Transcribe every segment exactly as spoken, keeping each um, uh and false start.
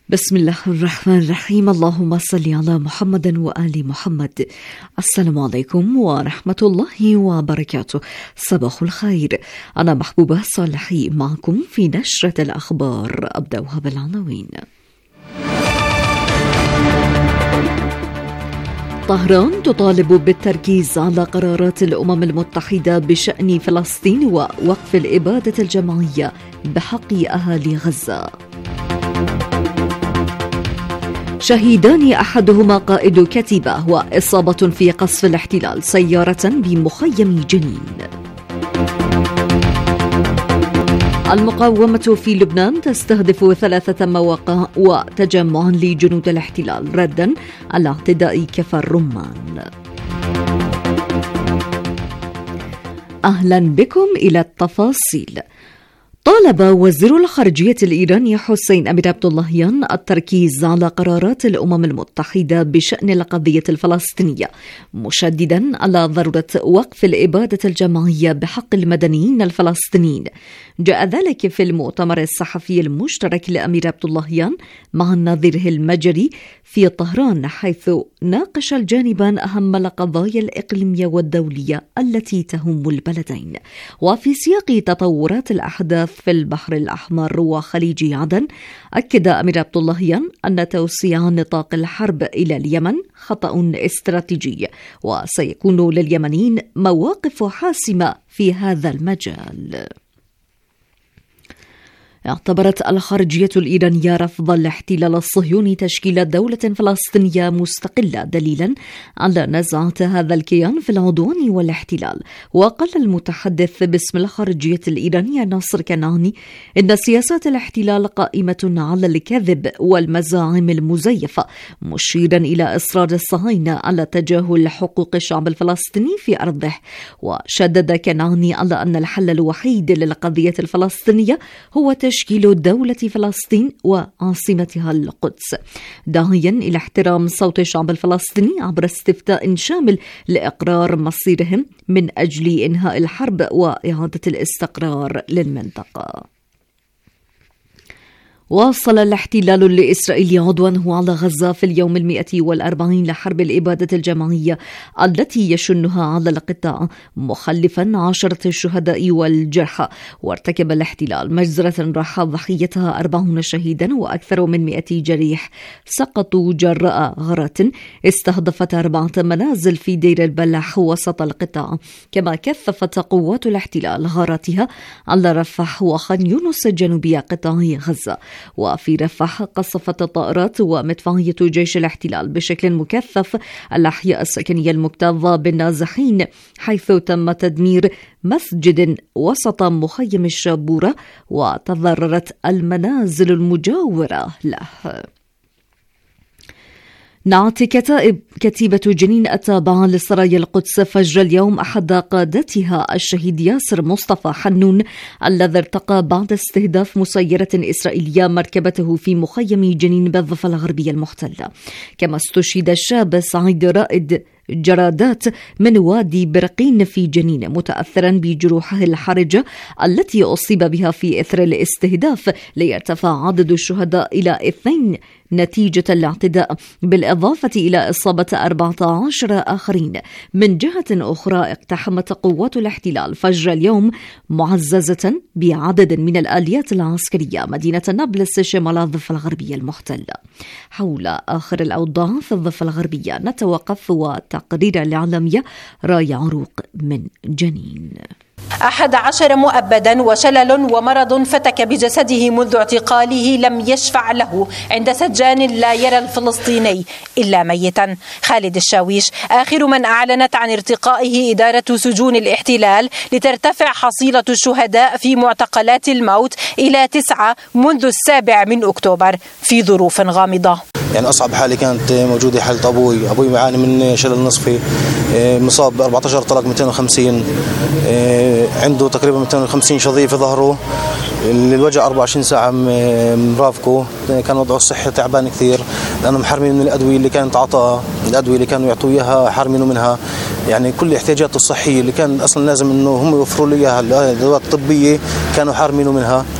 بسم الله الرحمن الرحيم. اللهم صل على محمد وآل محمد. السلام عليكم ورحمة الله وبركاته. صباح الخير. أنا محبوبة صالحي معكم في نشرة الأخبار. أبدأها بالعناوين. طهران تطالب بالتركيز على قرارات الأمم المتحدة بشأن فلسطين ووقف الإبادة الجماعية بحق أهالي غزة. شهيدان أحدهما قائد كتيبة وإصابة في قصف الاحتلال سيارة بمخيم جنين. المقاومة في لبنان تستهدف ثلاثة مواقع وتجمع لجنود الاحتلال ردا على اعتداء كفر الرمان. أهلا بكم إلى التفاصيل. طالب وزير الخارجية الإيراني حسين أمير عبداللهيان التركيز على قرارات الأمم المتحدة بشأن القضية الفلسطينية، مشددا على ضرورة وقف الإبادة الجماعية بحق المدنيين الفلسطينيين. جاء ذلك في المؤتمر الصحفي المشترك لأمير عبداللهيان مع نظيره المجري في طهران، حيث ناقش الجانبان أهم القضايا الإقليمية والدولية التي تهم البلدين. وفي سياق تطورات الأحداث في البحر الأحمر وخليج عدن، أكد أمير عبداللهيان أن توسيع نطاق الحرب إلى اليمن خطأ استراتيجي، وسيكون لليمنيين مواقف حاسمة في هذا المجال. اعتبرت الخارجية الإيرانية رفض الاحتلال الصهيوني تشكيل دولة فلسطينية مستقلة دليلا على نزعة هذا الكيان في العدوان والاحتلال. وقال المتحدث باسم الخارجية الإيرانية ناصر كنعاني إن سياسات الاحتلال قائمة على الكذب والمزاعم المزيفة، مشيرا إلى إصرار الصهاينة على تجاهل حقوق الشعب الفلسطيني في أرضه. وشدد كنعاني على أن الحل الوحيد للقضية الفلسطينية هو تشكيل دولة فلسطين وعاصمتها القدس، داعيا إلى احترام صوت الشعب الفلسطيني عبر استفتاء شامل لإقرار مصيرهم من أجل إنهاء الحرب وإعادة الاستقرار للمنطقة. واصل الاحتلال الإسرائيلي عدوانه على غزة في اليوم المئة والأربعين لحرب الإبادة الجماعية التي يشنها على القطاع، مخلفا عشرة الشهداء والجرحى. وارتكب الاحتلال مجزرة راح ضحيتها أربعون شهيدا وأكثر من مئة جريح سقطوا جراء غارات استهدفت أربعة منازل في دير البلح وسط القطاع. كما كثفت قوات الاحتلال غاراتها على رفح وخان يونس جنوبي قطاع غزة. وفي رفح قصفت الطائرات ومدفعية جيش الاحتلال بشكل مكثف الأحياء السكنية المكتظة بالنازحين، حيث تم تدمير مسجد وسط مخيم الشابورة وتضررت المنازل المجاورة له. نعت كتائب كتيبة جنين التابعة لسرايا القدس فجر اليوم أحد قادتها الشهيد ياسر مصطفى حنون الذي ارتقى بعد استهداف مسيرة إسرائيلية مركبته في مخيم جنين بالضفة الغربية المحتلة. كما استشهد الشاب سعيد رائد جرادات من وادي برقين في جنين متأثرا بجروحه الحرجة التي أصيب بها في إثر الاستهداف، ليرتفع عدد الشهداء إلى اثنين نتيجة الاعتداء، بالإضافة إلى إصابة أربعة عشر آخرين. من جهة أخرى، اقتحمت قوات الاحتلال فجر اليوم معززة بعدد من الآليات العسكرية مدينة نابلس شمال الضفة الغربية المحتلة. حول آخر الأوضاع في الضفة الغربية نتوقف وتقرير الإعلامية راي عروق من جنين. أحد عشر مؤبدا وشلل ومرض فتك بجسده منذ اعتقاله لم يشفع له عند سجان لا يرى الفلسطيني إلا ميتا. خالد الشاويش آخر من أعلنت عن ارتقائه إدارة سجون الاحتلال لترتفع حصيلة الشهداء في معتقلات الموت إلى تسعة منذ السابع من أكتوبر في ظروف غامضة. يعني أصعب حالة كانت موجودة حالة أبوي أبوي معاني من شلل نصفي، مصاب ب أربعة عشر طلق مئتين وخمسين، عنده تقريبا مئتين وخمسين شظية في ظهره، الوجع أربعة وعشرين ساعة مرافقه. كان وضعه الصحي تعبان كثير لأنه محرمين من الأدوية اللي كانت عطاها، الأدوية اللي كانوا يعطوا إياها حارمينه منها. يعني كل احتياجاته الصحية اللي كان أصلا لازم إنه هم يوفروا له إياها، الأدوات الطبية كانوا حارمينه منها.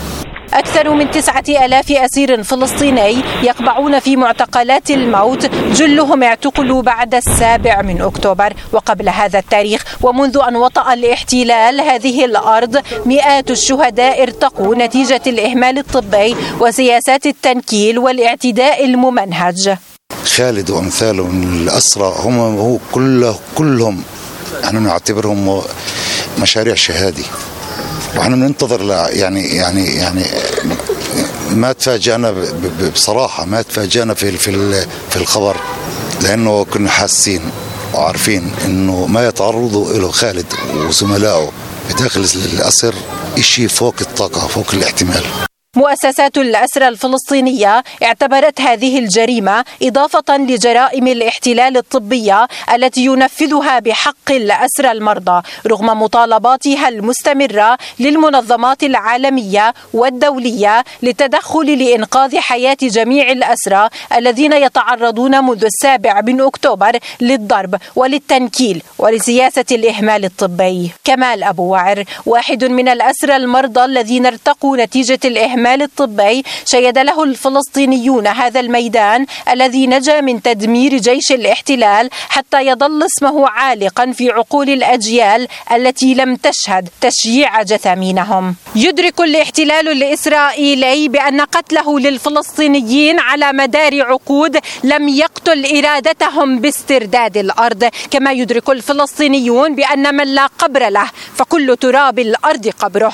أكثر من تسعة آلاف أسير فلسطيني يقبعون في معتقلات الموت، جلهم اعتقلوا بعد السابع من أكتوبر وقبل هذا التاريخ. ومنذ أن وطأ الاحتلال هذه الأرض مئات الشهداء ارتقوا نتيجة الإهمال الطبي وسياسات التنكيل والاعتداء الممنهج. خالد وأمثاله من الأسرى هم هو كله كلهم احنا نعتبرهم مشاريع شهادي، وإحنا بننتظر يعني يعني يعني ما تفاجأنا بصراحة، ما تفاجأنا في في في الخبر، لأنه كنا حاسين وعارفين إنه ما يتعرضوا له خالد وزملائه بداخل الأسر إشي فوق الطاقة، فوق الاحتمال. مؤسسات الأسرى الفلسطينية اعتبرت هذه الجريمة إضافة لجرائم الاحتلال الطبية التي ينفذها بحق الأسرى المرضى، رغم مطالباتها المستمرة للمنظمات العالمية والدولية للتدخل لإنقاذ حياة جميع الأسرى الذين يتعرضون منذ السابع من أكتوبر للضرب وللتنكيل ولسياسة الإهمال الطبي. كمال أبو وعر واحد من الأسرى المرضى الذين ارتقوا نتيجة الإهمال الطبي، شيد له الفلسطينيون هذا الميدان الذي نجا من تدمير جيش الاحتلال حتى يظل اسمه عالقا في عقول الأجيال التي لم تشهد تشييع جثامينهم. يدرك الاحتلال الإسرائيلي بأن قتله للفلسطينيين على مدار عقود لم يقتل إرادتهم باسترداد الأرض، كما يدرك الفلسطينيون بأن من لا قبر له فكل تراب الأرض قبره.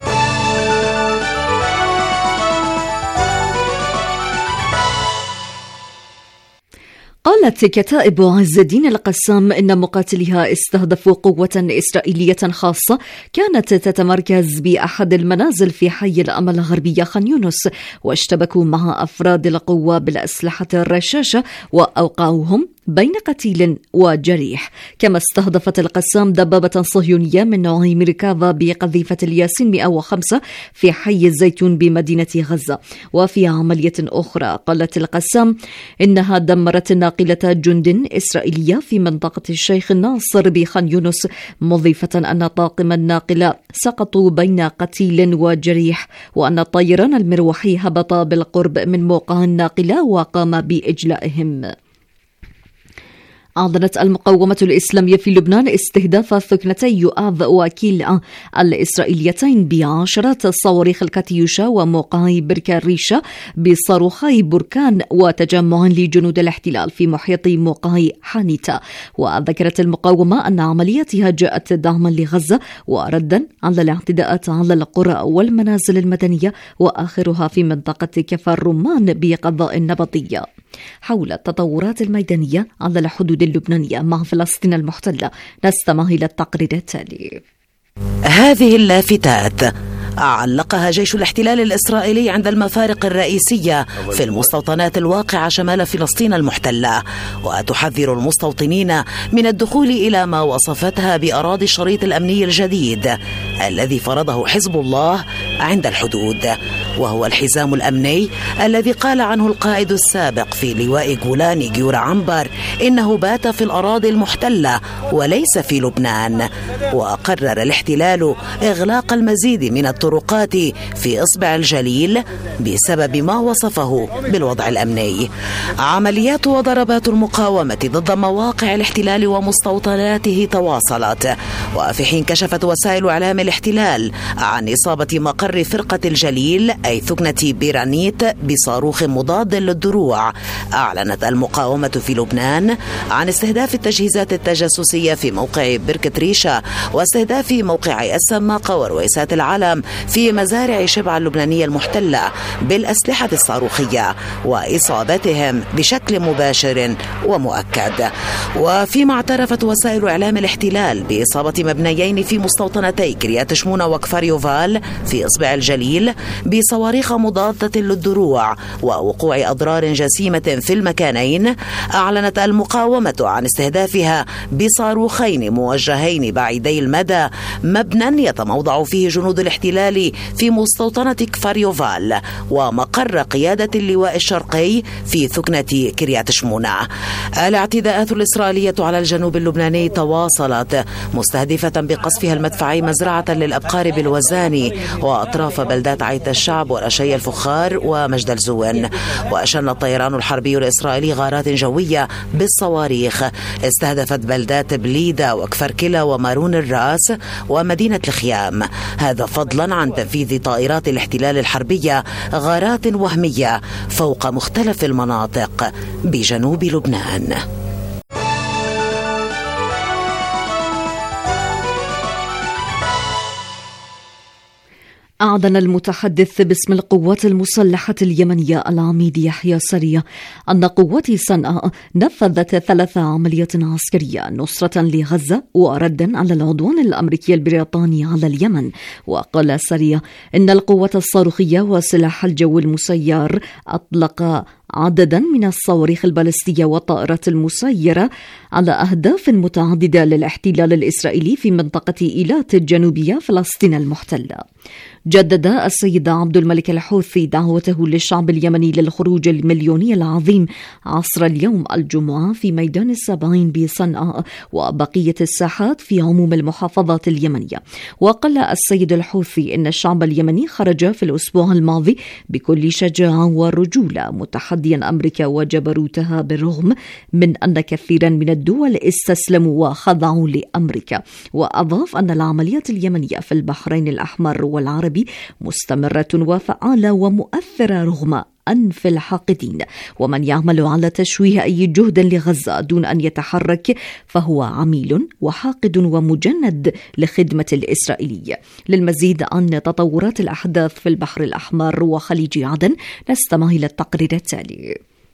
قالت كتائب عز الدين القسام إن مقاتليها استهدفوا قوة إسرائيلية خاصة كانت تتمركز بأحد المنازل في حي الأمل غربية خان يونس، واشتبكوا مع أفراد القوة بالأسلحة الرشاشة وأوقعوهم بين قتيل وجريح. كما استهدفت القسام دبابة صهيونية من نوع ميركافا بقذيفة الياسين مئة وخمسة في حي الزيتون بمدينة غزة. وفي عملية أخرى قالت القسام إنها دمرت ناقلة جند إسرائيلية في منطقة الشيخ الناصر بخان يونس، مضيفة أن طاقم الناقلة سقطوا بين قتيل وجريح، وأن الطيران المروحي هبط بالقرب من موقع الناقلة وقام بإجلائهم. أعلنت المقاومة الإسلامية في لبنان استهداف ثكنتي يؤاذ وكيل الإسرائيليتين بعشرات صواريخ الكاتيوشا وموقعي بركة الريشة بصاروخي بركان وتجمع لجنود الاحتلال في محيط موقعي حانيتا. وذكرت المقاومة أن عملياتها جاءت دعما لغزة وردا على الاعتداءات على القرى والمنازل المدنية، وآخرها في منطقة كفر الرمان بقضاء النبطية. حول التطورات الميدانية على الحدود اللبنانية مع فلسطين المحتلة نستمع إلى التقرير التالي. هذه اللافتات علقها جيش الاحتلال الإسرائيلي عند المفارق الرئيسية في المستوطنات الواقعة شمال فلسطين المحتلة، وتحذر المستوطنين من الدخول إلى ما وصفتها بأراضي الشريط الأمني الجديد الذي فرضه حزب الله عند الحدود، وهو الحزام الأمني الذي قال عنه القائد السابق في لواء جولاني جيورا عنبر إنه بات في الأراضي المحتلة وليس في لبنان. وقرر الاحتلال إغلاق المزيد من الطرقات في إصبع الجليل بسبب ما وصفه بالوضع الأمني. عمليات وضربات المقاومة ضد مواقع الاحتلال ومستوطناته تواصلت، وفي حين كشفت وسائل إعلام الاحتلال عن إصابة مقر فرقة الجليل أي ثكنة بيرانيت بصاروخ مضاد للدروع، أعلنت المقاومة في لبنان عن استهداف التجهيزات التجسسية في موقع بركة ريشة واستهداف موقعي السماقة ورويسات العلم في مزارع شبع اللبنانية المحتلة بالأسلحة الصاروخية وإصابتهم بشكل مباشر ومؤكد. وفيما اعترفت وسائل إعلام الاحتلال بإصابة مبنيين في مستوطنتي كريات شمونة وكفر يوفال في إصبع الجليل بصواريخ مضادة للدروع ووقوع أضرار جسيمة في المكانين، أعلنت المقاومة عن استهدافها بصاروخين موجهين بعيدي المدى مبنى يتموضع فيه جنود الاحتلال في مستوطنة كفر يوفال ومقر قيادة اللواء الشرقي في ثكنة كريات شمونة. الاعتداءات الإسرائيلية على الجنوب اللبناني تواصلت، مستهدفة مستهدفة بقصفها المدفعي مزرعة للأبقار بالوزاني وأطراف بلدات عيت الشعب ورشي الفخار ومجد الزون. وأشن الطيران الحربي الإسرائيلي غارات جوية بالصواريخ استهدفت بلدات بليدة وكفركلة ومارون الراس ومدينة الخيام، هذا فضلا عن تنفيذ طائرات الاحتلال الحربية غارات وهمية فوق مختلف المناطق بجنوب لبنان. أعلن المتحدث باسم القوات المسلحة اليمنية العميد يحيى سرية أن قوات صنعاء نفذت ثلاث عمليات عسكرية نصرة لغزة وردا على العدوان الأمريكي البريطاني على اليمن. وقال سرية إن القوات الصاروخية وسلاح الجو المسير أطلق عددا من الصواريخ البالستية والطائرات المسيرة على أهداف متعددة للاحتلال الإسرائيلي في منطقة إيلات الجنوبية فلسطين المحتلة. جدد السيد عبد الملك الحوثي دعوته للشعب اليمني للخروج المليوني العظيم عصر اليوم الجمعة في ميدان السبعين بصنعاء وبقية الساحات في عموم المحافظات اليمنية. وقال السيد الحوثي إن الشعب اليمني خرج في الأسبوع الماضي بكل شجاعة ورجولة متحديا أمريكا وجبروتها بالرغم من أن كثيرا من الدول استسلموا وخضعوا لأمريكا. وأضاف أن العمليات اليمنية في البحرين الأحمر والعربي مستمرة وفعالة ومؤثرة رغم أنف الحاقدين، ومن يعمل على تشويه أي جهد لغزة دون أن يتحرك فهو عميل وحاقد ومجند لخدمة الإسرائيلية. للمزيد عن تطورات الأحداث في البحر الأحمر وخليج عدن نستمع إلى التقرير التالي.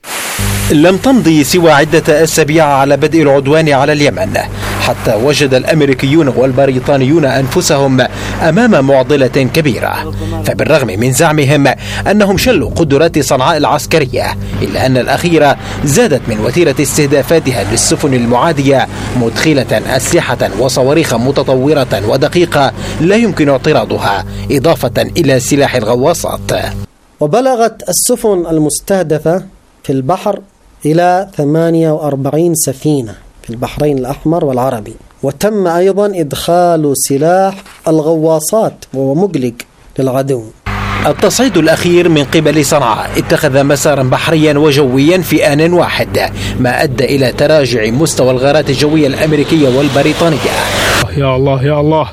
لم تمضي سوى عدة أسابيع على بدء العدوان على اليمن حتى وجد الأمريكيون والبريطانيون أنفسهم أمام معضلة كبيرة، فبالرغم من زعمهم أنهم شلوا قدرات صنعاء العسكرية إلا أن الأخيرة زادت من وتيرة استهدافاتها للسفن المعادية مدخلة أسلحة وصواريخ متطورة ودقيقة لا يمكن اعتراضها إضافة إلى سلاح الغواصات. وبلغت السفن المستهدفة في البحر إلى ثمانية وأربعين سفينة في البحرين الأحمر والعربي، وتم أيضا إدخال سلاح الغواصات وهو مقلق للعدو. التصعيد الأخير من قبل صنعاء اتخذ مسارا بحريا وجويا في آن واحد، ما أدى إلى تراجع مستوى الغارات الجوية الأمريكية والبريطانية. يا الله يا الله.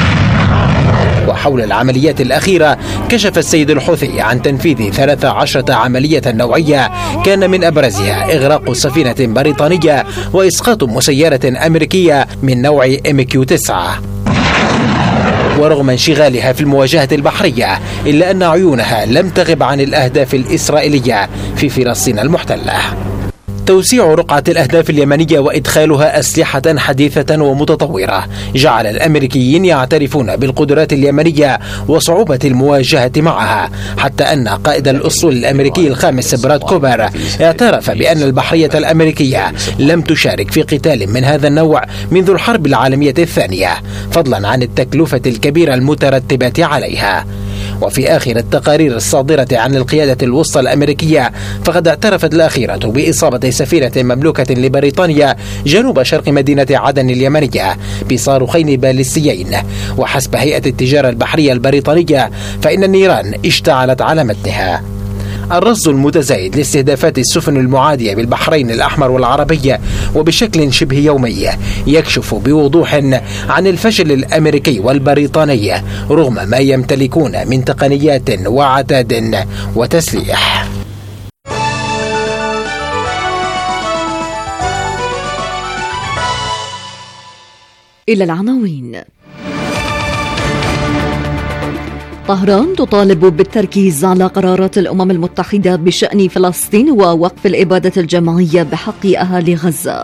وحول العمليات الأخيرة كشف السيد الحوثي عن تنفيذ ثلاث عشرة عملية نوعية كان من أبرزها إغراق سفينة بريطانية وإسقاط مسيرة أمريكية من نوع إم كيو تسعة. ورغم انشغالها في المواجهة البحرية إلا أن عيونها لم تغب عن الأهداف الإسرائيلية في فلسطين المحتلة. توسيع رقعة الأهداف اليمنية وإدخالها أسلحة حديثة ومتطورة جعل الأمريكيين يعترفون بالقدرات اليمنية وصعوبة المواجهة معها، حتى أن قائد الأسطول الأمريكي الخامس براد كوبر اعترف بأن البحرية الأمريكية لم تشارك في قتال من هذا النوع منذ الحرب العالمية الثانية، فضلا عن التكلفة الكبيرة المترتبة عليها. وفي آخر التقارير الصادرة عن القيادة الوسطى الأمريكية فقد اعترفت الأخيرة بإصابة سفينة مملوكة لبريطانيا جنوب شرق مدينة عدن اليمنية بصاروخين باليستيين. وحسب هيئة التجارة البحرية البريطانية فإن النيران اشتعلت على متنها. الرصد المتزايد لاستهدافات السفن المعادية بالبحرين الأحمر والعربية وبشكل شبه يومي يكشف بوضوح عن الفشل الأمريكي والبريطاني رغم ما يمتلكون من تقنيات وعتاد وتسليح. إلى العناوين. طهران تطالب بالتركيز على قرارات الأمم المتحدة بشأن فلسطين ووقف الإبادة الجماعية بحق أهالي غزة.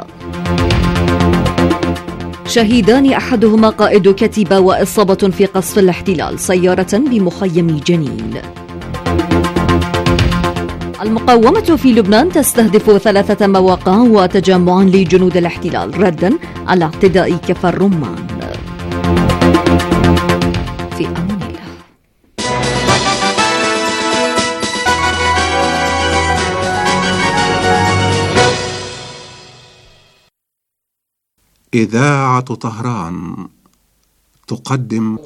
شهيدان أحدهما قائد كتيبة وإصابة في قصف الاحتلال سيارة بمخيم جنين. المقاومة في لبنان تستهدف ثلاثة مواقع وتجمعا لجنود الاحتلال ردا على اعتداء كفر الرمان. في أمان الله. إذاعة طهران تقدم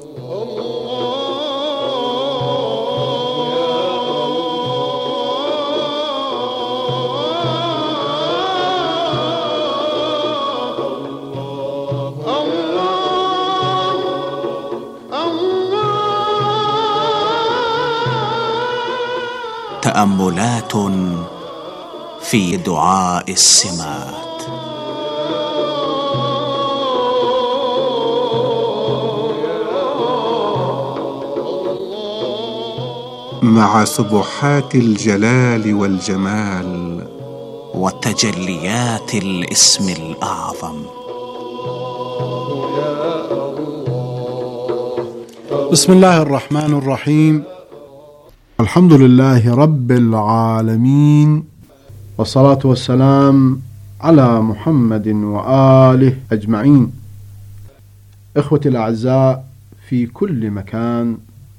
تأملات في دعاء السمات. مع سبحات الجلال والجمال وتجليات الاسم الأعظم. بسم الله الرحمن الرحيم. الحمد لله رب العالمين، والصلاة والسلام على محمد وآله أجمعين. إخوتي الأعزاء في كل مكان،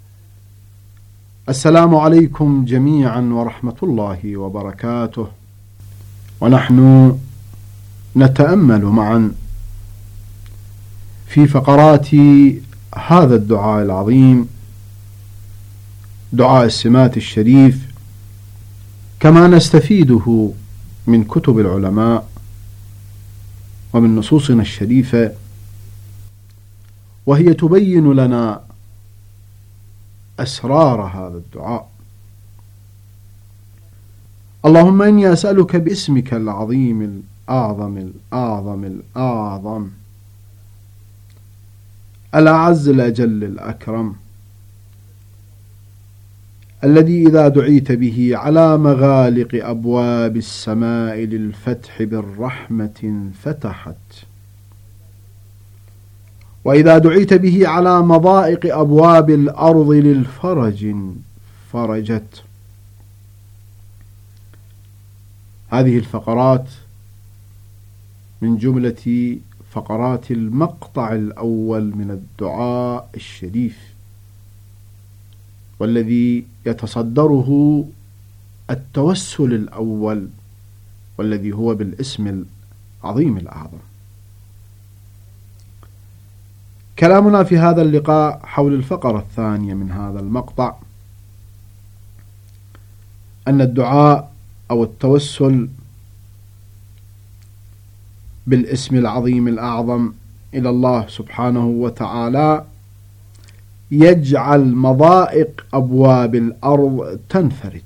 السلام عليكم جميعا ورحمة الله وبركاته. ونحن نتأمل معا في فقرات هذا الدعاء العظيم، دعاء السمات الشريف، كما نستفيده من كتب العلماء ومن نصوصنا الشريفة، وهي تبين لنا أسرار هذا الدعاء. اللهم إني أسألك باسمك العظيم الأعظم الأعظم الأعظم الأعز الأجل الأكرم، الذي إذا دعيت به على مغالق أبواب السماء للفتح بالرحمة انفتحت، وإذا دعيت به على مضائق أبواب الأرض للفرج فرجت. هذه الفقرات من جملة فقرات المقطع الأول من الدعاء الشريف، والذي يتصدره التوسل الأول، والذي هو بالاسم العظيم الأعظم. كلامنا في هذا اللقاء حول الفقرة الثانية من هذا المقطع، أن الدعاء أو التوسل بالاسم العظيم الأعظم إلى الله سبحانه وتعالى يجعل مضائق أبواب الأرض تنفرج.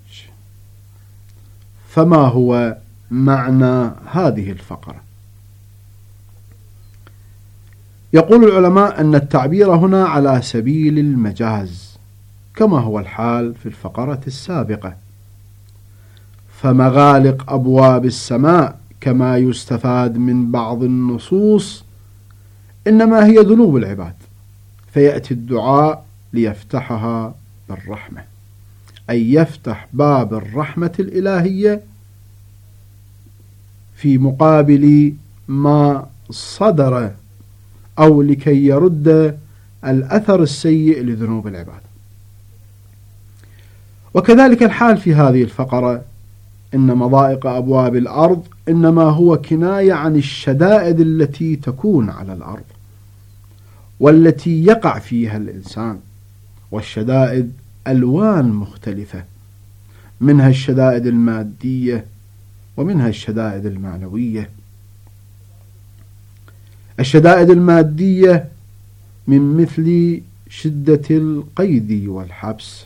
فما هو معنى هذه الفقرة؟ يقول العلماء أن التعبير هنا على سبيل المجاز، كما هو الحال في الفقرة السابقة. فمغالق أبواب السماء كما يستفاد من بعض النصوص إنما هي ذنوب العباد، فيأتي الدعاء ليفتحها بالرحمة، أي يفتح باب الرحمة الإلهية في مقابل ما صدر، أو لكي يرد الأثر السيء لذنوب العباد. وكذلك الحال في هذه الفقرة، إن مضائق أبواب الأرض إنما هو كناية عن الشدائد التي تكون على الأرض والتي يقع فيها الإنسان، والشدائد ألوان مختلفة، منها الشدائد المادية ومنها الشدائد المعنوية. الشدائد المادية من مثل شدة القيد والحبس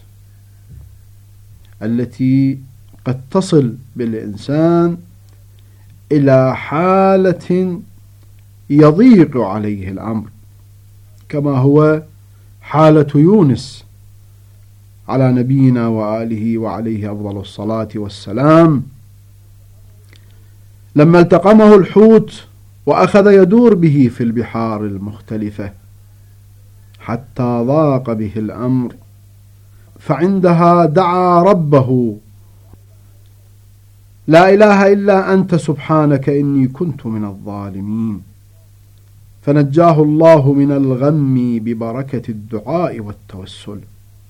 التي قد تصل بالإنسان إلى حالة يضيق عليه الأمر، كما هو حالة يونس على نبينا وآله وعليه أفضل الصلاة والسلام، لما التقمه الحوت وأخذ يدور به في البحار المختلفة حتى ضاق به الأمر، فعندها دعا ربه: لا إله إلا أنت سبحانك إني كنت من الظالمين، فنجاه الله من الغم ببركة الدعاء والتوسل.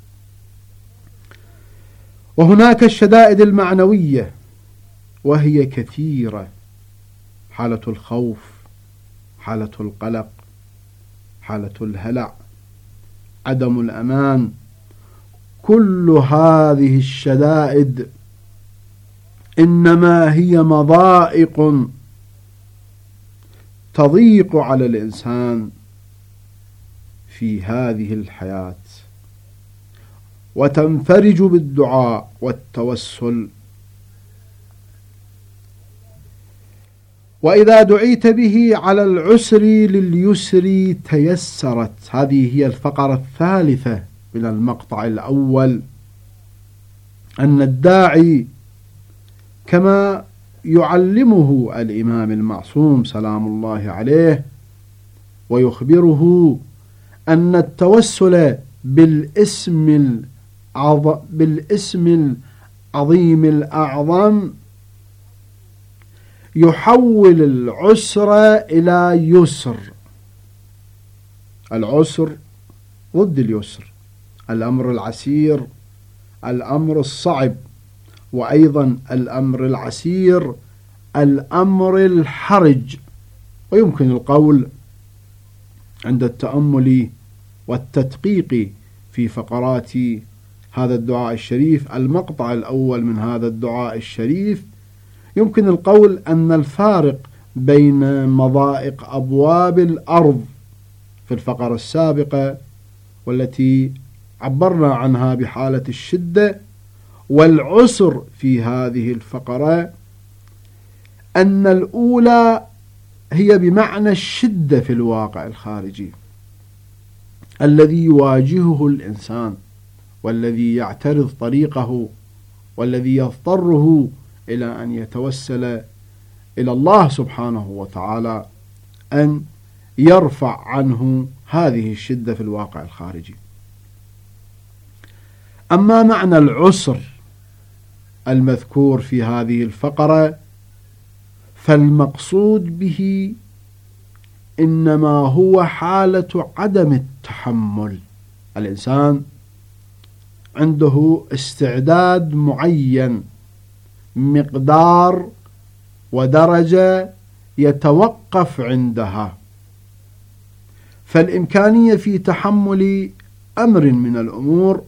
وهناك الشدائد المعنوية وهي كثيرة: حالة الخوف، حالة القلق، حالة الهلع، عدم الأمان، كل هذه الشدائد إنما هي مضائق تضيق على الإنسان في هذه الحياة، وتنفرج بالدعاء والتوسل. وإذا دعيت به على العسر لليسر تيسرت. هذه هي الفقرة الثالثة من المقطع الأول، أن الداعي كما يعلمه الإمام المعصوم سلام الله عليه ويخبره أن التوسل بالاسم العظ... بالاسم العظيم الأعظم يحول العسر إلى يسر. العسر ضد اليسر، الأمر العسير الأمر الصعب، وأيضا الأمر العسير الأمر الحرج. ويمكن القول عند التأمل والتدقيق في فقرات هذا الدعاء الشريف، المقطع الأول من هذا الدعاء الشريف، يمكن القول أن الفارق بين مضائق أبواب الأرض في الفقرة السابقة والتي عبرنا عنها بحالة الشدة والعسر في هذه الفقرة أن الأولى هي بمعنى الشدة في الواقع الخارجي الذي يواجهه الإنسان، والذي يعترض طريقه، والذي يضطره إلى أن يتوسل إلى الله سبحانه وتعالى أن يرفع عنه هذه الشدة في الواقع الخارجي. أما معنى العسر المذكور في هذه الفقرة فالمقصود به إنما هو حالة عدم التحمل. الإنسان عنده استعداد معين، مقدار ودرجة يتوقف عندها، فالإمكانية في تحمل أمر من الأمور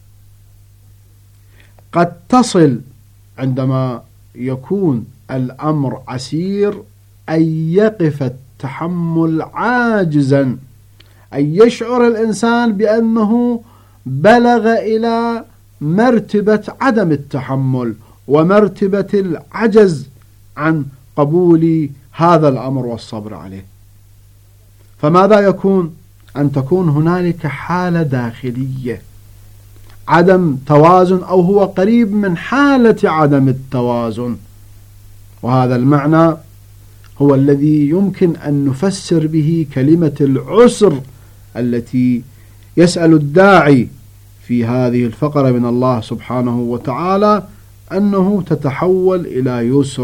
قد تصل عندما يكون الأمر عسير أن يقف التحمل عاجزا، أن يشعر الإنسان بأنه بلغ إلى مرتبة عدم التحمل ومرتبة العجز عن قبول هذا الأمر والصبر عليه. فماذا يكون؟ أن تكون هنالك حالة داخلية، عدم توازن، أو هو قريب من حالة عدم التوازن. وهذا المعنى هو الذي يمكن أن نفسر به كلمة العسر التي يسأل الداعي في هذه الفقرة من الله سبحانه وتعالى أنه تتحول إلى يسر.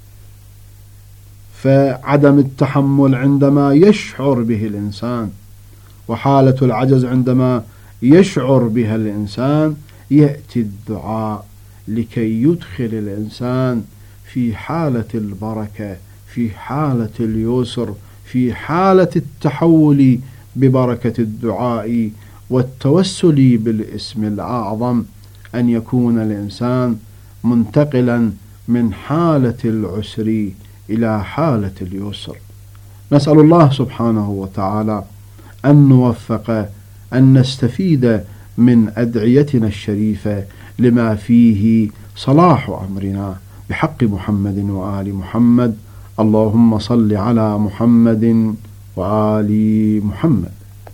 فعدم التحمل عندما يشعر به الإنسان، وحالة العجز عندما يشعر بها الإنسان، يأتي الدعاء لكي يدخل الإنسان في حالة البركة، في حالة اليسر، في حالة التحول ببركة الدعاء والتوسل بالاسم الأعظم، أن يكون الإنسان منتقلا من حالة العسر إلى حالة اليسر. نسأل الله سبحانه وتعالى أن نوفق أن نستفيد من أدعيتنا الشريفة لما فيه صلاح أمرنا بحق محمد وآل محمد. اللهم صل على محمد وآل محمد.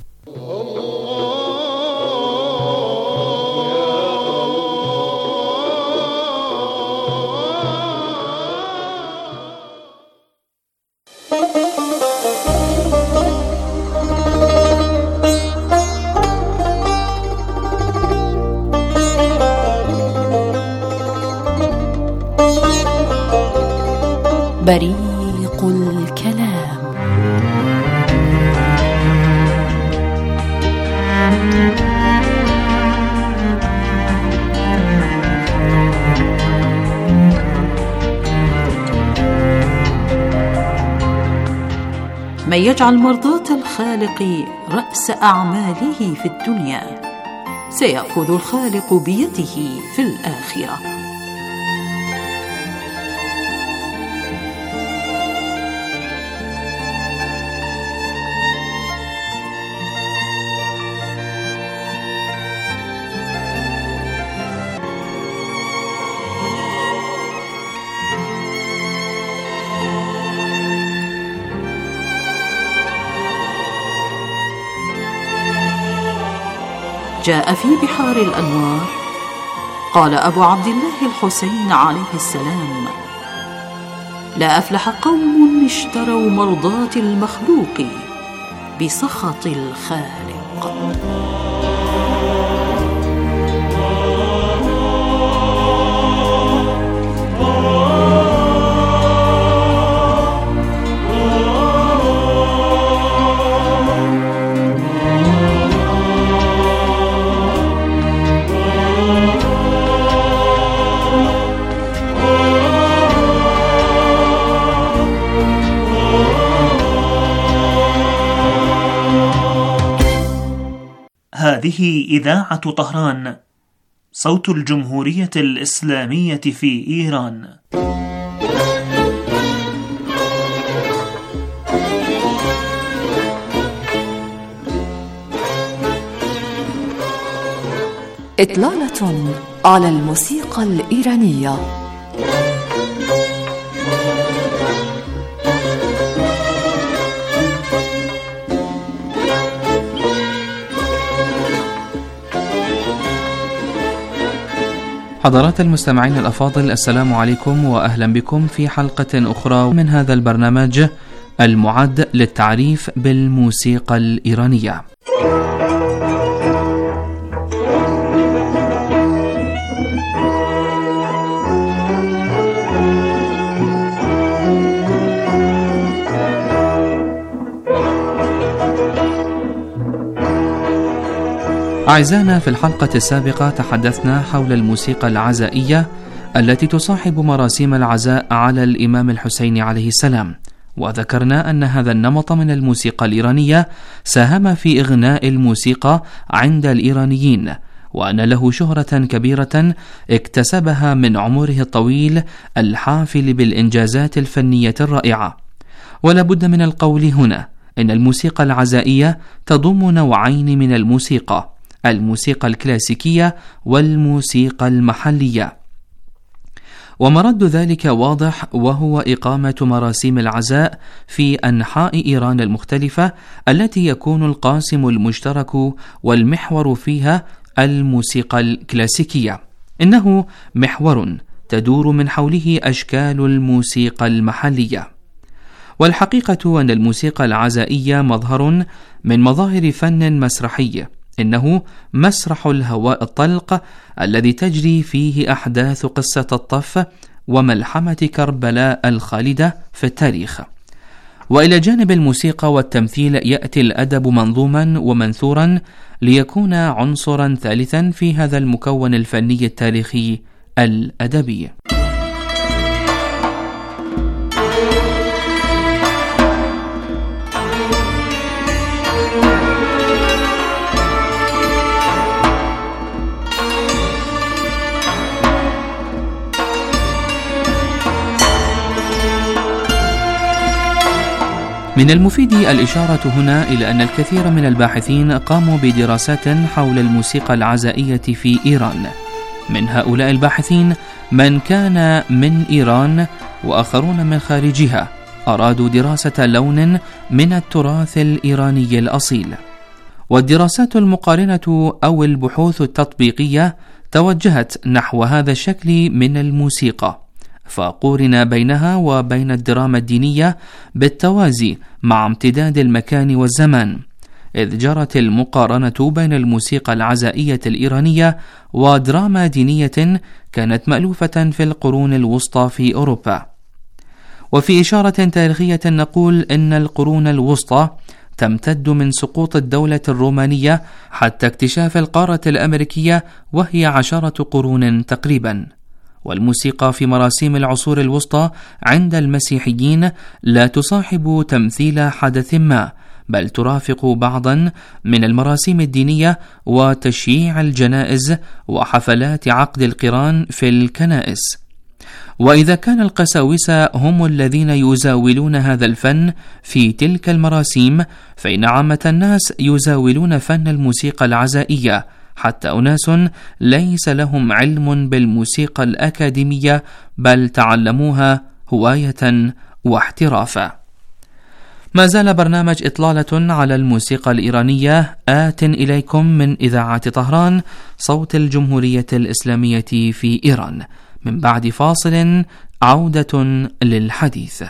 بريق الكلام. من يجعل مرضاة الخالق الخالق رأس أعماله في الدنيا، سيأخذ الخالق بيده في الآخرة. جاء في بحار الأنوار قال أبو عبد الله الحسين عليه السلام: لا أفلح قوم اشتروا مرضاة المخلوق بسخط الخالق. هذه إذاعة طهران، صوت الجمهورية الإسلامية في إيران. إطلالة على الموسيقى الإيرانية. حضرات المستمعين الأفاضل، السلام عليكم وأهلا بكم في حلقة أخرى من هذا البرنامج المعد للتعريف بالموسيقى الإيرانية. أعزائنا، في الحلقة السابقة تحدثنا حول الموسيقى العزائية التي تصاحب مراسيم العزاء على الإمام الحسين عليه السلام، وذكرنا أن هذا النمط من الموسيقى الإيرانية ساهم في إغناء الموسيقى عند الإيرانيين، وأن له شهرة كبيرة اكتسبها من عمره الطويل الحافل بالإنجازات الفنية الرائعة. ولا بد من القول هنا إن الموسيقى العزائية تضم نوعين من الموسيقى: الموسيقى الكلاسيكية والموسيقى المحلية. ومرد ذلك واضح، وهو إقامة مراسيم العزاء في أنحاء إيران المختلفة التي يكون القاسم المشترك والمحور فيها الموسيقى الكلاسيكية. إنه محور تدور من حوله أشكال الموسيقى المحلية. والحقيقة أن الموسيقى العزائية مظهر من مظاهر فن مسرحي، إنه مسرح الهواء الطلق الذي تجري فيه أحداث قصة الطف وملحمة كربلاء الخالدة في التاريخ. وإلى جانب الموسيقى والتمثيل يأتي الأدب منظوما ومنثورا ليكون عنصرا ثالثا في هذا المكون الفني التاريخي الأدبي. من المفيد الإشارة هنا إلى أن الكثير من الباحثين قاموا بدراسات حول الموسيقى العزائية في إيران. من هؤلاء الباحثين من كان من إيران وآخرون من خارجها أرادوا دراسة لون من التراث الإيراني الأصيل. والدراسات المقارنة أو البحوث التطبيقية توجهت نحو هذا الشكل من الموسيقى، فقورن بينها وبين الدراما الدينية بالتوازي مع امتداد المكان والزمان، إذ جرت المقارنة بين الموسيقى العزائية الإيرانية ودراما دينية كانت مألوفة في القرون الوسطى في أوروبا. وفي إشارة تاريخية نقول إن القرون الوسطى تمتد من سقوط الدولة الرومانية حتى اكتشاف القارة الأمريكية، وهي عشرة قرون تقريبا. والموسيقى في مراسيم العصور الوسطى عند المسيحيين لا تصاحب تمثيل حدث ما، بل ترافق بعضا من المراسيم الدينية وتشييع الجنائز وحفلات عقد القران في الكنائس. وإذا كان القساوسة هم الذين يزاولون هذا الفن في تلك المراسيم، فإن عامة الناس يزاولون فن الموسيقى العزائية، حتى أناس ليس لهم علم بالموسيقى الأكاديمية بل تعلموها هواية واحترافا. ما زال برنامج إطلالة على الموسيقى الإيرانية آت إليكم من إذاعة طهران صوت الجمهورية الإسلامية في إيران. من بعد فاصل عودة للحديث.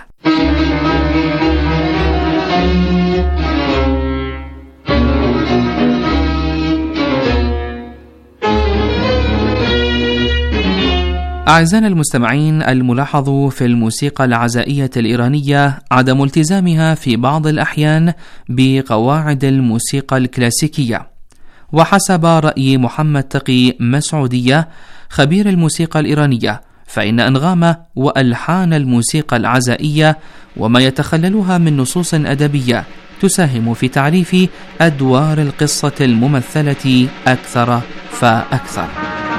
أعزائنا المستمعين، الملاحظ في الموسيقى العزائية الإيرانية عدم التزامها في بعض الأحيان بقواعد الموسيقى الكلاسيكية. وحسب رأي محمد تقي مسعودية خبير الموسيقى الإيرانية، فإن أنغام وألحان الموسيقى العزائية وما يتخللها من نصوص أدبية تساهم في تعريف أدوار القصة الممثلة أكثر فأكثر.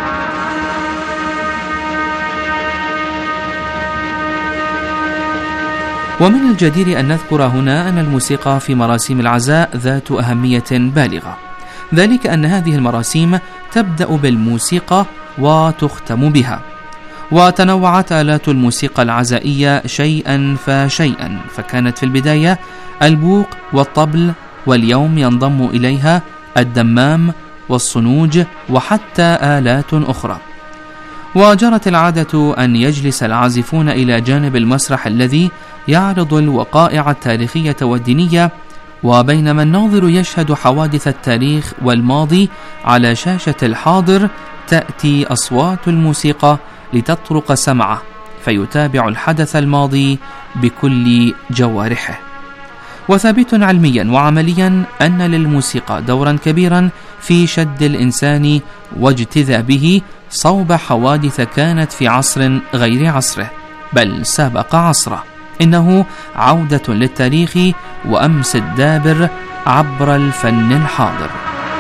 ومن الجدير أن نذكر هنا أن الموسيقى في مراسيم العزاء ذات أهمية بالغة، ذلك أن هذه المراسيم تبدأ بالموسيقى وتختم بها، وتنوعت آلات الموسيقى العزائية شيئا فشيئا، فكانت في البداية البوق والطبل، واليوم ينضم إليها الدمام والصنوج وحتى آلات أخرى. وجرت العادة أن يجلس العازفون إلى جانب المسرح الذي يعرض الوقائع التاريخية والدينية، وبينما الناظر يشهد حوادث التاريخ والماضي على شاشة الحاضر، تأتي أصوات الموسيقى لتطرق سمعه فيتابع الحدث الماضي بكل جوارحه. وثابت علميا وعمليا أن للموسيقى دورا كبيرا في شد الإنسان واجتذابه صوب حوادث كانت في عصر غير عصره بل سابق عصره. إنه عودة للتاريخ وأمس الدابر عبر الفن الحاضر.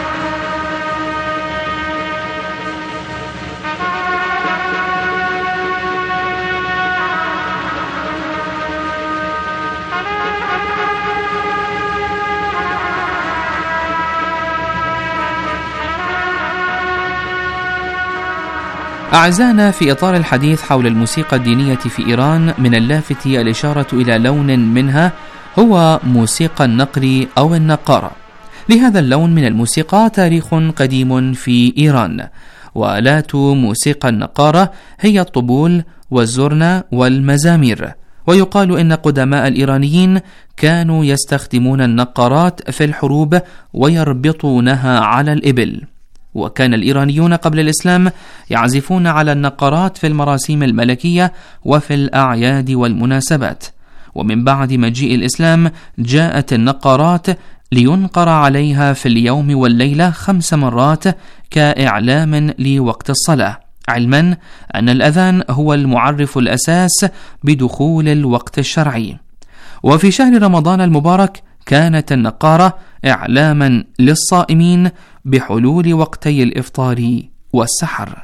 أعزائنا، في إطار الحديث حول الموسيقى الدينية في إيران، من اللافت الإشارة إلى لون منها هو موسيقى النقر أو النقارة. لهذا اللون من الموسيقى تاريخ قديم في إيران، وآلات موسيقى النقارة هي الطبول والزرنة والمزامير. ويقال إن قدماء الإيرانيين كانوا يستخدمون النقارات في الحروب ويربطونها على الإبل. وكان الإيرانيون قبل الإسلام يعزفون على النقارات في المراسيم الملكية وفي الأعياد والمناسبات. ومن بعد مجيء الإسلام جاءت النقارات لينقر عليها في اليوم والليلة خمس مرات كإعلام لوقت الصلاة، علما أن الأذان هو المعرف الأساس بدخول الوقت الشرعي. وفي شهر رمضان المبارك كانت النقارة إعلاما للصائمين بحلول وقتي الإفطار والسحر.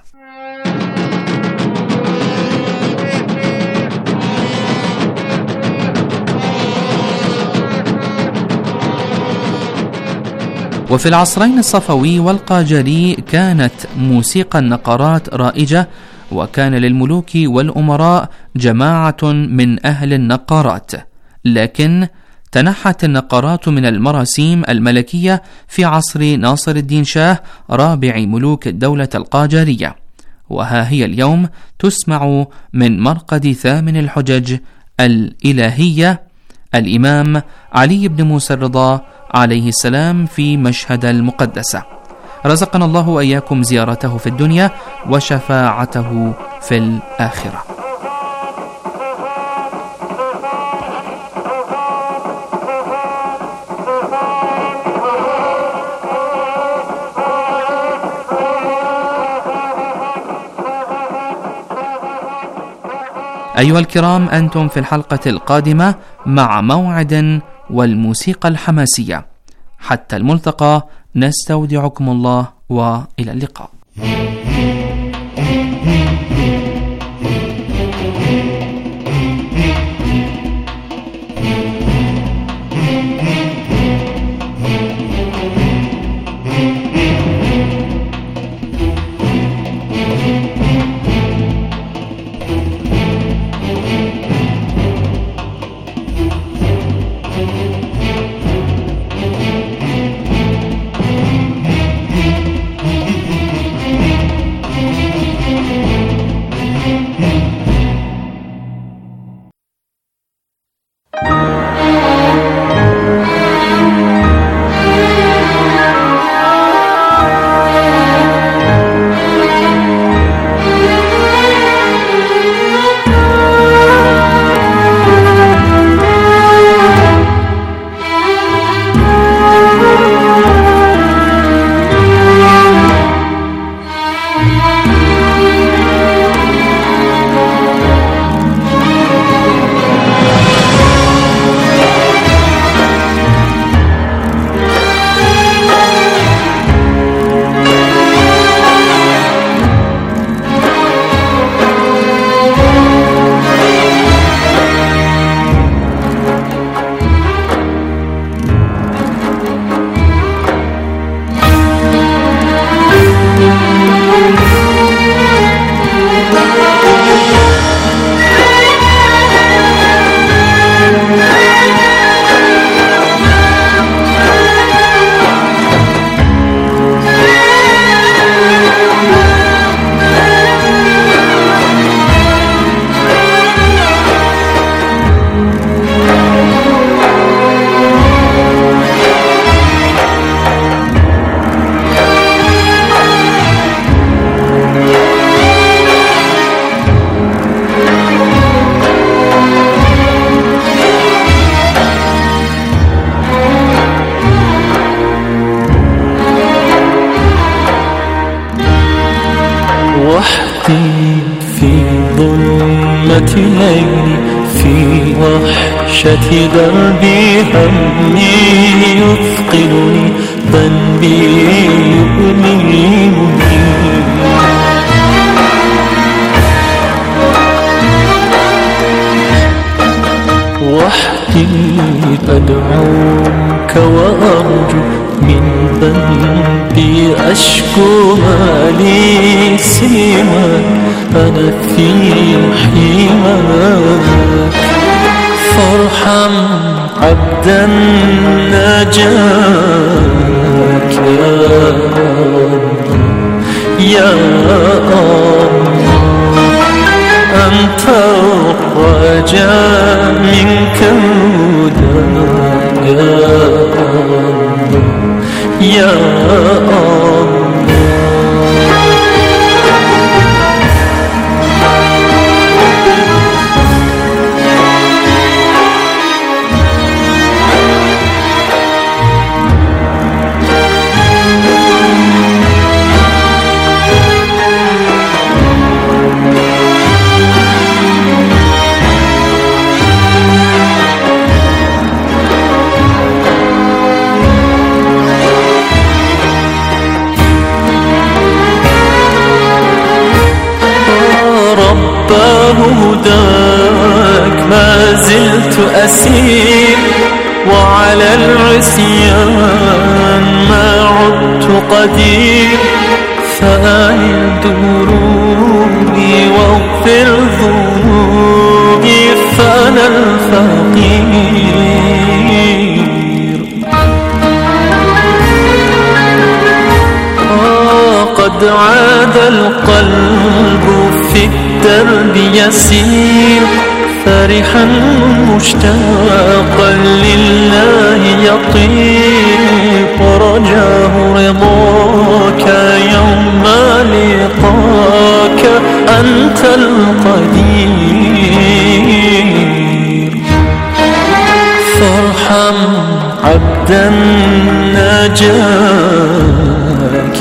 وفي العصرين الصفوي والقاجاري كانت موسيقى النقارات رائجة، وكان للملوك والأمراء جماعة من أهل النقارات، لكن تنحت النقارات من المراسيم الملكية في عصر ناصر الدين شاه رابع ملوك الدولة القاجارية، وها هي اليوم تسمع من مرقد ثامن الحجج الإلهية الإمام علي بن موسى الرضا عليه السلام في مشهد المقدسة. رزقنا الله وإياكم زيارته في الدنيا وشفاعته في الآخرة. أيها الكرام، أنتم في الحلقة القادمة مع موعد والموسيقى الحماسية. حتى الملتقى، نستودعكم الله وإلى اللقاء. ليلي في وحشة دربي همي يثقلني ذنبي يؤلمني وحدي أدعوك وأرجو من ذنبي أشكو ما لي سواك أنا في حماك فارحم عبدا ناجاك يا الله أنت الرجاء منك هداك يا الله هداك ما زلت أسير وعلى العصيان ما عدت قدير فأعن دروبي واغفر ذنوبي فأنا الفقير آه قد عاد القلب في الدرب يسير فرحا مشتاقا لله يطير ورجاه رضاك يوم لقاك أنت القدير فارحم عبدا ناجاك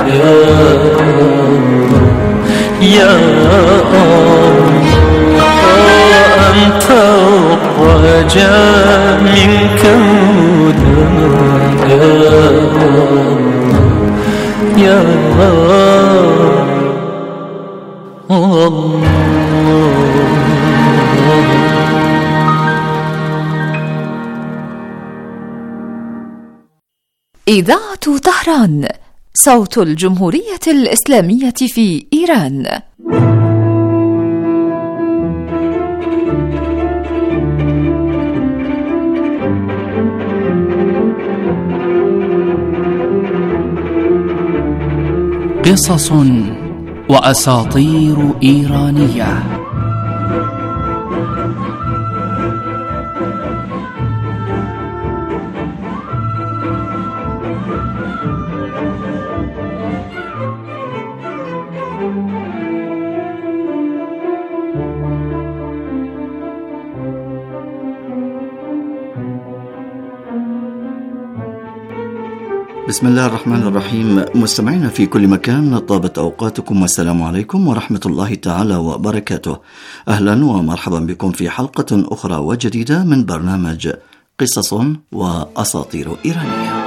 يا الله أنت الرجاء منك يا الله. إذاعة طهران، صوت الجمهورية الإسلامية في إيران. قصص وأساطير إيرانية. بسم الله الرحمن الرحيم. مستمعينا في كل مكان، طابت أوقاتكم والسلام عليكم ورحمة الله تعالى وبركاته. أهلا ومرحبا بكم في حلقة أخرى وجديدة من برنامج قصص وأساطير إيرانية.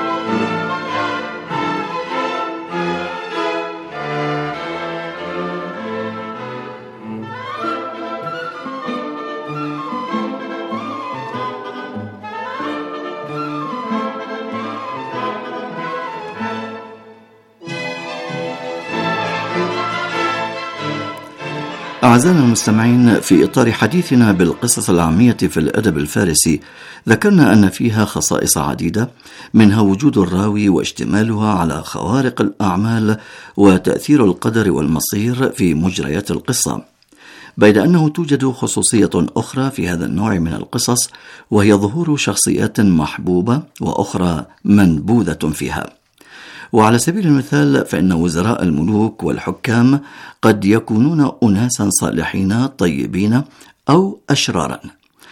أعزائنا المستمعين، في إطار حديثنا بالقصص العامية في الأدب الفارسي، ذكرنا أن فيها خصائص عديدة، منها وجود الراوي واشتمالها على خوارق الأعمال وتأثير القدر والمصير في مجريات القصة، بيد أنه توجد خصوصية أخرى في هذا النوع من القصص، وهي ظهور شخصيات محبوبة وأخرى منبوذة فيها. وعلى سبيل المثال فإن وزراء الملوك والحكام قد يكونون أناسا صالحين طيبين أو أشرارا،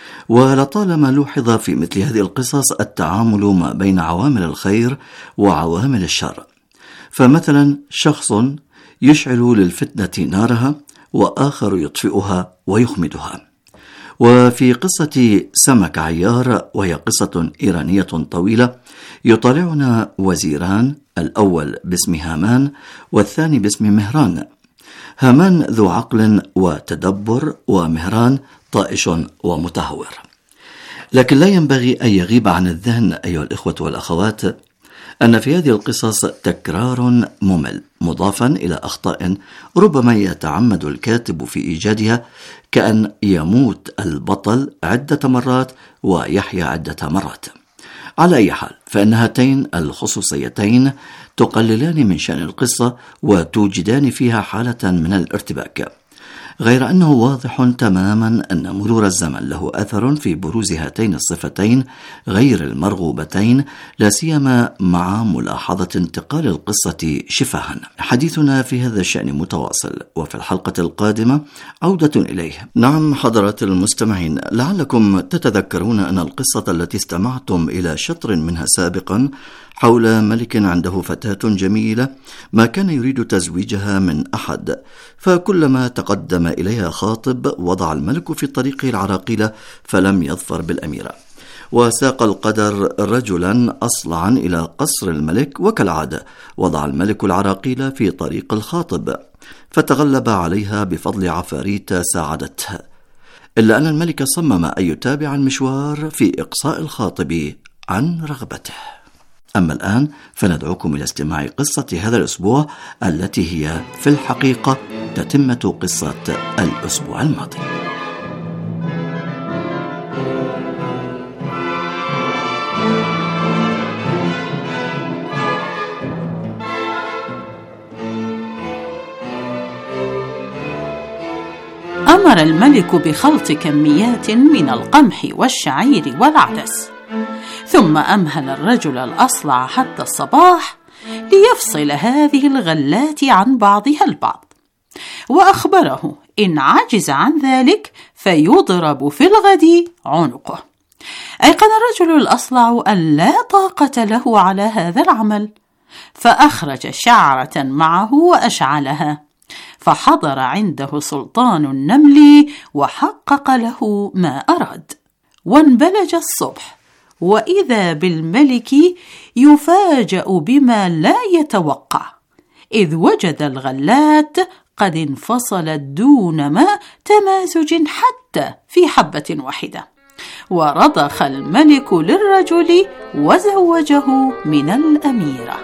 ولطالما لوحظ في مثل هذه القصص التعامل ما بين عوامل الخير وعوامل الشر. فمثلا شخص يشعل للفتنة نارها وآخر يطفئها ويخمدها. وفي قصة سمك عيار، وهي قصة إيرانية طويلة، يطالعنا وزيران، الأول باسم هامان والثاني باسم مهران. هامان ذو عقل وتدبر، ومهران طائش ومتهور. لكن لا ينبغي أن يغيب عن الذهن أيها الإخوة والأخوات أن في هذه القصص تكرار ممل مضافا إلى أخطاء ربما يتعمد الكاتب في إيجادها، كأن يموت البطل عدة مرات ويحيا عدة مرات. على أي حال، فإن هاتين الخصوصيتين تقللان من شأن القصة وتوجدان فيها حالة من الارتباك، غير أنه واضح تماما أن مرور الزمن له أثر في بروز هاتين الصفتين غير المرغوبتين، لا سيما مع ملاحظة انتقال القصة شفاها. حديثنا في هذا الشأن متواصل، وفي الحلقة القادمة عودة إليه. نعم حضرات المستمعين، لعلكم تتذكرون أن القصة التي استمعتم إلى شطر منها سابقا حول ملك عنده فتاة جميلة ما كان يريد تزويجها من أحد، فكلما تقدم إليها خاطب وضع الملك في طريقه العراقيل فلم يظفر بالأميرة، وساق القدر رجلا أصلعا إلى قصر الملك، وكالعادة وضع الملك العراقيل في طريق الخاطب فتغلب عليها بفضل عفاريت ساعدته، إلا أن الملك صمم أن يتابع المشوار في إقصاء الخاطب عن رغبته. أما الآن فندعوكم إلى استماع قصة هذا الأسبوع، التي هي في الحقيقة تتمة قصة الأسبوع الماضي. أمر الملك بخلط كميات من القمح والشعير والعدس، ثم أمهل الرجل الأصلع حتى الصباح ليفصل هذه الغلات عن بعضها البعض، وأخبره إن عجز عن ذلك فيضرب في الغد عنقه. أيقن الرجل الأصلع أن لا طاقة له على هذا العمل، فأخرج شعرة معه وأشعلها، فحضر عنده سلطان النمل وحقق له ما أراد. وانبلج الصبح، وإذا بالملك يفاجأ بما لا يتوقع، إذ وجد الغلات قد انفصلت دون ما تمازج حتى في حبة واحدة، ورضخ الملك للرجل وزوجه من الأميرة.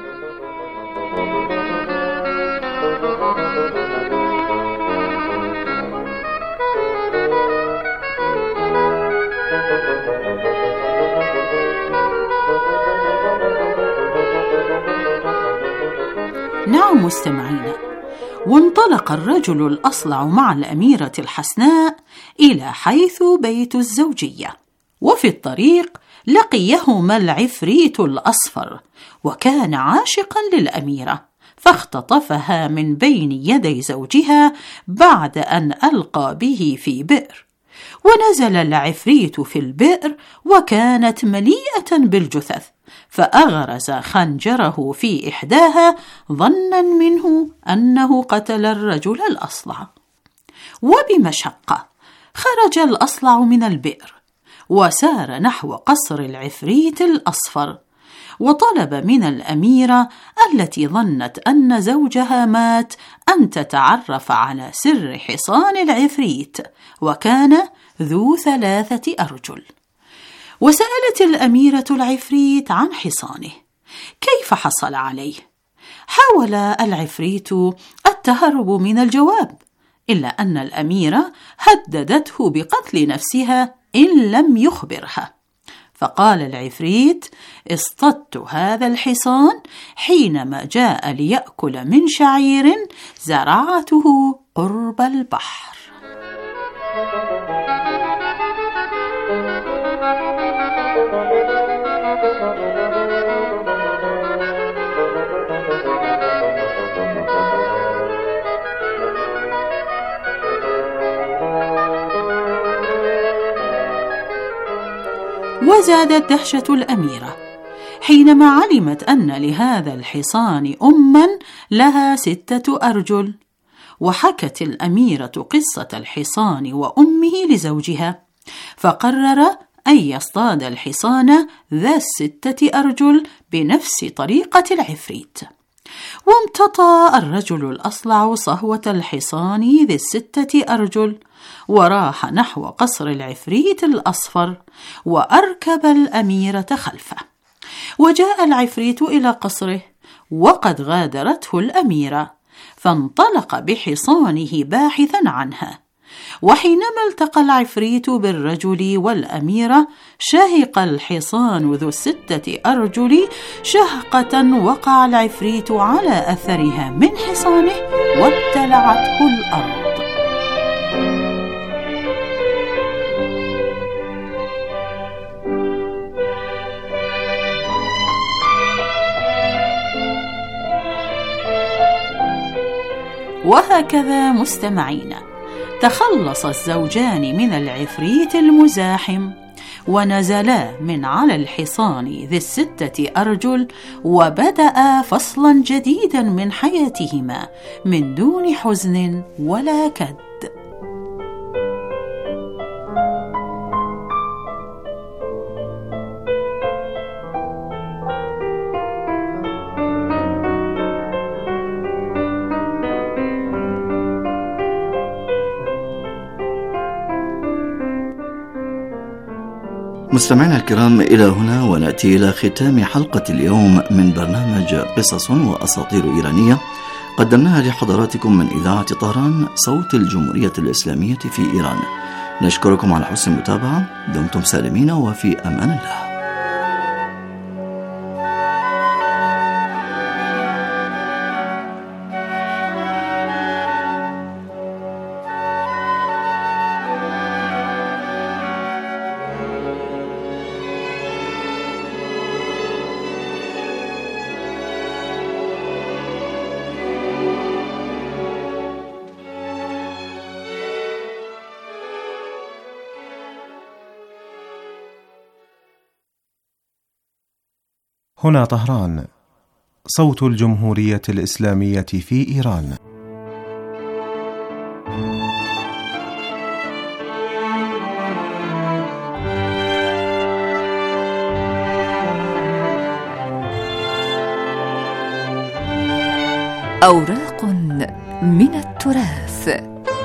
نعم مستمعينا، وانطلق الرجل الأصلع مع الأميرة الحسناء إلى حيث بيت الزوجية، وفي الطريق لقيهما العفريت الأصفر، وكان عاشقا للأميرة، فاختطفها من بين يدي زوجها بعد أن ألقى به في بئر. ونزل العفريت في البئر وكانت مليئة بالجثث، فأغرز خنجره في إحداها ظنا منه أنه قتل الرجل الأصلع. وبمشقة خرج الأصلع من البئر وسار نحو قصر العفريت الأصفر، وطلب من الأميرة التي ظنت أن زوجها مات أن تتعرف على سر حصان العفريت، وكان ذو ثلاثة أرجل. وسألت الأميرة العفريت عن حصانه كيف حصل عليه. حاول العفريت التهرب من الجواب، إلا أن الأميرة هددته بقتل نفسها إن لم يخبرها. فقال العفريت: اصطدت هذا الحصان حينما جاء ليأكل من شعير زرعته قرب البحر. وزادت دهشة الأميرة حينما علمت أن لهذا الحصان أما لها ستة أرجل. وحكت الأميرة قصة الحصان وأمه لزوجها، فقرر أن يصطاد الحصان ذا الستة أرجل بنفس طريقة العفريت. وامتطى الرجل الأصلع صهوة الحصان ذي الستة أرجل، وراح نحو قصر العفريت الأصفر، وأركب الأميرة خلفه. وجاء العفريت إلى قصره وقد غادرته الأميرة، فانطلق بحصانه باحثا عنها. وحينما التقى العفريت بالرجل والأميرة شهق الحصان ذو الستة أرجل شهقة وقع العفريت على أثرها من حصانه وابتلعته الأرض. وهكذا مستمعين تخلص الزوجان من العفريت المزاحم، ونزلا من على الحصان ذي الستة أرجل، وبدأ فصلا جديدا من حياتهما من دون حزن ولا كد. مستمعينا الكرام، إلى هنا ونأتي إلى ختام حلقة اليوم من برنامج قصص وأساطير إيرانية قدمناها لحضراتكم من إذاعة طهران صوت الجمهورية الإسلامية في إيران. نشكركم على حسن المتابعة، دمتم سالمين وفي أمان الله. هنا طهران صوت الجمهورية الإسلامية في إيران. أوراق من التراث.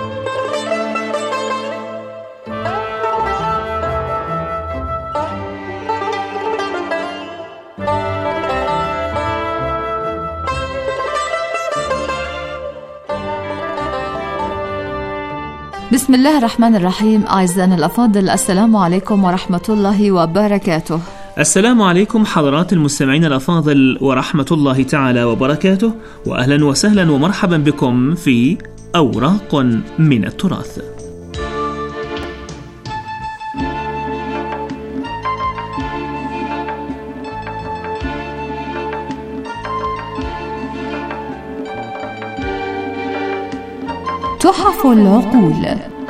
بسم الله الرحمن الرحيم. أعزائنا الأفاضل، السلام عليكم ورحمة الله وبركاته. السلام عليكم حضرات المستمعين الأفاضل ورحمة الله تعالى وبركاته، وأهلا وسهلا ومرحبا بكم في أوراق من التراث. تحف العقول.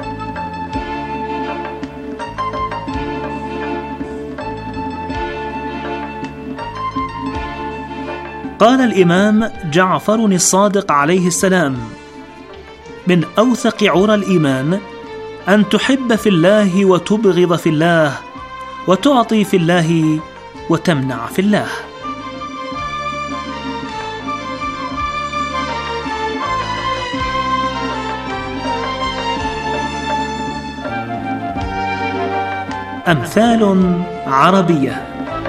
قال الإمام جعفر الصادق عليه السلام: من أوثق عرى الإيمان أن تحب في الله وتبغض في الله، وتعطي في الله وتمنع في الله. أمثال عربية.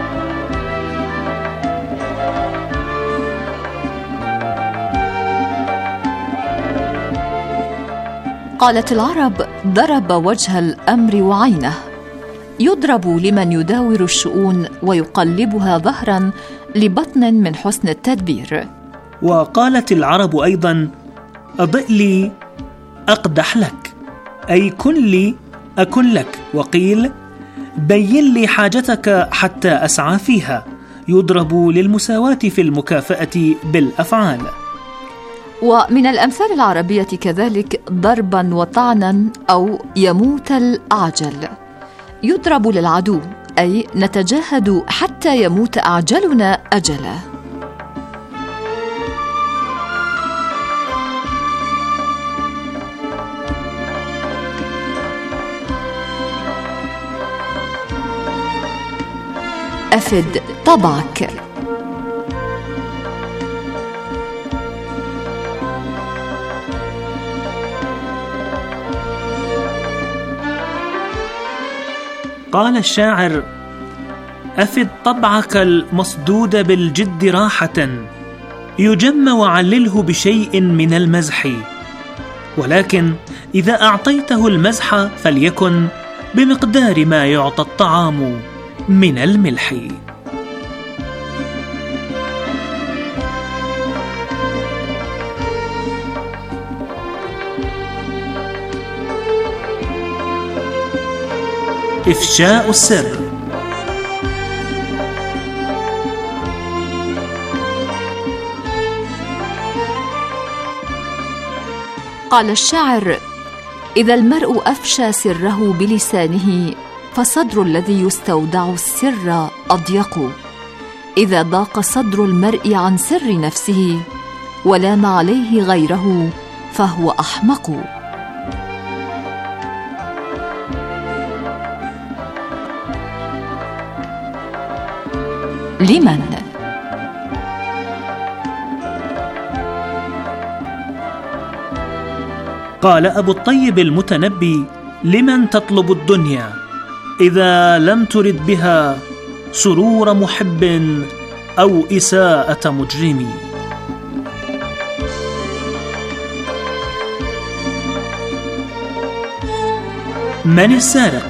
قالت العرب: ضرب وجه الأمر وعينه، يضرب لمن يداور الشؤون ويقلبها ظهرا لبطن من حسن التدبير. وقالت العرب أيضا: أضئ لي أقدح لك، أي كن لي أكن لك. وقيل: بين لي حاجتك حتى أسعى فيها، يضرب للمساواة في المكافأة بالأفعال. ومن الأمثال العربية كذلك ضربا وطعنا أو يموت الأعجل، يضرب للعدو، أي نتجاهد حتى يموت أعجلنا أجلا. أفد طبعك. قال الشاعر: أفد طبعك المصدود بالجد راحة، يجم وعلله بشيء من المزح، ولكن إذا أعطيته المزح فليكن بمقدار ما يعطى الطعام من الملح. إفشاء السر. قال الشاعر: إذا المرء أفشى سره بلسانه، فصدر الذي يستودع السر أضيق. إذا ضاق صدر المرء عن سر نفسه ولام عليه غيره، فهو أحمق. لمن؟ قال أبو الطيب المتنبي: لمن تطلب الدنيا إذا لم ترد بها سرور محب أو إساءة مجرم. من السارق؟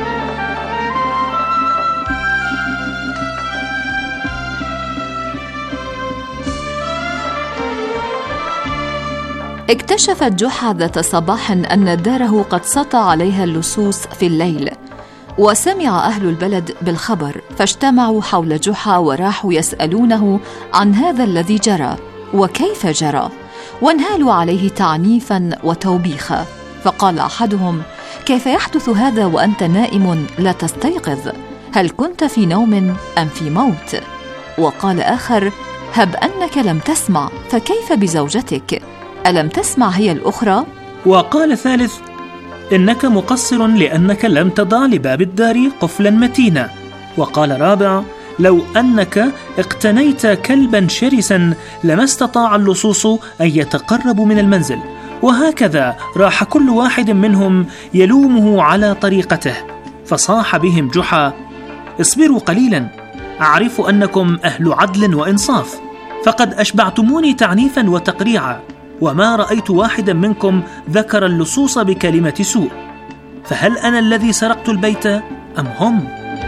اكتشفت جحا ذات صباح أن داره قد سطى عليها اللصوص في الليل، وسمع أهل البلد بالخبر، فاجتمعوا حول جحا وراحوا يسألونه عن هذا الذي جرى وكيف جرى، وانهالوا عليه تعنيفا وتوبيخا. فقال أحدهم: كيف يحدث هذا وأنت نائم لا تستيقظ؟ هل كنت في نوم أم في موت؟ وقال آخر: هب أنك لم تسمع، فكيف بزوجتك؟ ألم تسمع هي الأخرى؟ وقال ثالث: إنك مقصر لأنك لم تضع لباب الدار قفلا متينا. وقال رابع: لو أنك اقتنيت كلبا شرسا لما استطاع اللصوص أن يتقربوا من المنزل. وهكذا راح كل واحد منهم يلومه على طريقته، فصاح بهم جحا: اصبروا قليلا، أعرف أنكم أهل عدل وإنصاف، فقد أشبعتموني تعنيفا وتقريعا، وما رأيت واحدا منكم ذكر اللصوص بكلمة سوء، فهل أنا الذي سرقت البيت أم هم؟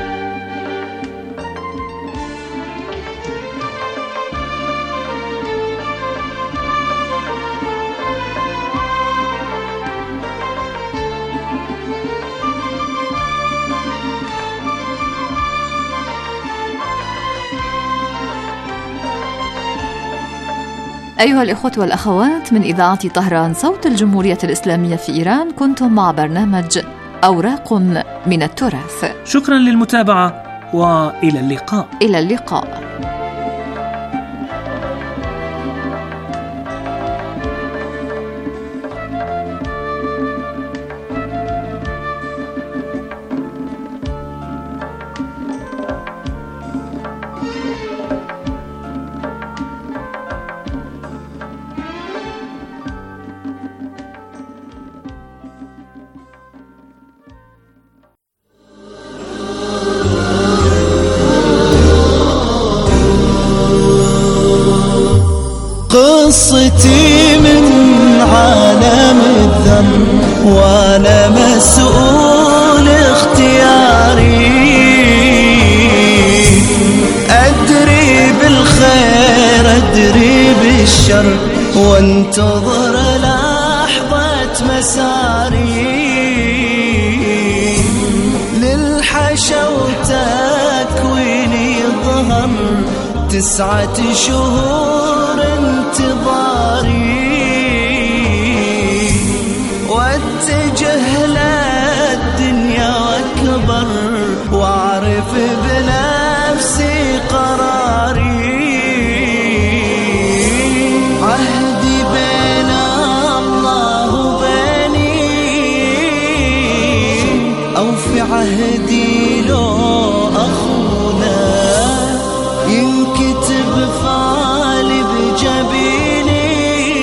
أيها الإخوة والأخوات، من إذاعة طهران صوت الجمهورية الإسلامية في إيران، كنتم مع برنامج أوراق من التراث. شكرا للمتابعة وإلى اللقاء. إلى اللقاء. قصتي من عالم الذنب وانا مسؤول اختياري، ادري بالخير ادري بالشر وانتظر لحظة مساري، للحشا وتكويني ظهر تسعة شهور انتظاري، واتجه للدنيا واكبر واعرف بنفسي قراري، عهدي بين الله وبيني او في عهدي لو اخونا ينكتب فعلي بجبيني،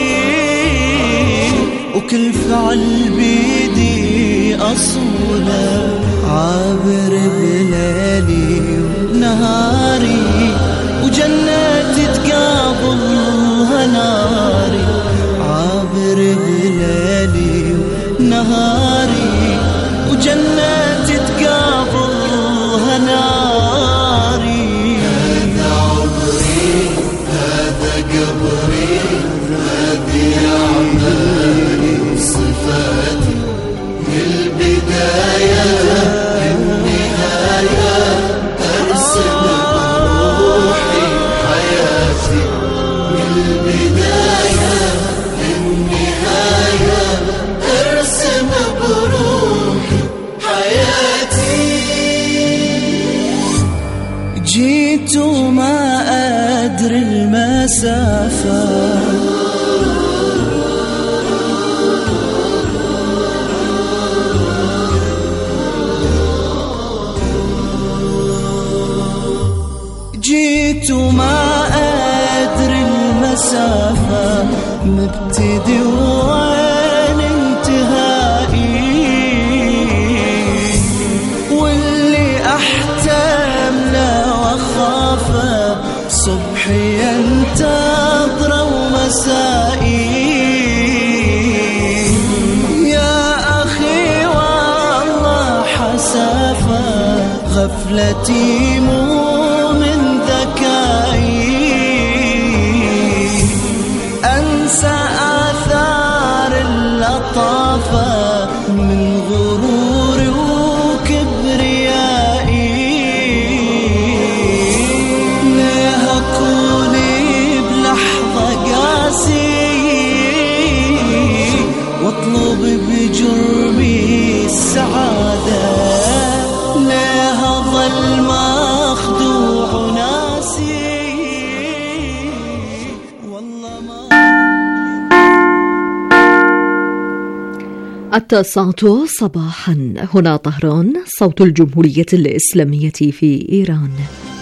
وكل فعل بيدي أصوله، عابر بليلي ونهاري وجناتي تقابلها ناري، عابر بليلي ونهاري وجناتي تقابلها ناري. قبري هذه أعمالي صفاتي، البداية النهاية أرسم بروحي حياتي، البداية النهاية أرسم بروحي حياتي. جيت وما أدري المسافة، جيت وما أدري المسافة، مبتدي وين انتهائي، واللي أحتمله وأخافه صبحي ينتظر ومسائي، يا أخي والله حسافة غفلتي مو من ذكائي، أنسى آثار اللطافة من غروري وكبريائي، ليه أكوني بلحظة قاسي واطلب بجرمي السعادة، ليه أظل مخدوع ناسي والله ما. التاسعة صباحا، هنا طهران صوت الجمهورية الإسلامية في إيران.